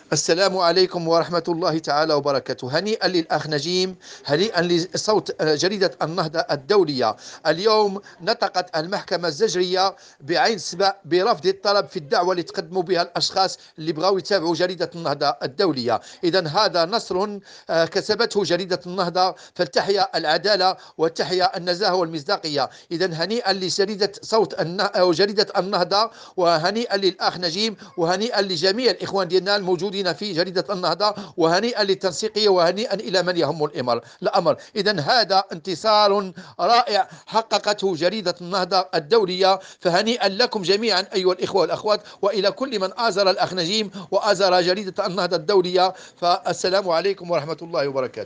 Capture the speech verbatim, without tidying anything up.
السلام عليكم ورحمة الله تعالى وبركاته. هنيئا للأخ نجيم، هنيئا لصوت جريدة النهضة الدولية. اليوم نطقت المحكمة الزجرية بعين سبأ برفض الطلب في الدعوة اللي تقدموا بها الأشخاص اللي بغاو يتابعوا جريدة النهضة الدولية. إذا هذا نصر آه، كسبته جريدة النهضة، فلتحيا العدالة وتحيا النزاهة والمصداقية. إذا هنيئا لجريدة صوت الن... أو جريدة النهضة، وهنيئا للأخ نجيم، وهنيئا لجميع الإخوان ديالنا الموجودين في جريدة النهضة، وهنيئا للتنسيقية، وهنيئا إلى من يهم الأمر الأمر إذا هذا انتصار رائع حققته جريدة النهضة الدولية، فهنيئا لكم جميعا أيها الإخوة والأخوات، وإلى كل من آزر الأخ نجيم وآزر جريدة النهضة الدولية. فالسلام عليكم ورحمة الله وبركاته.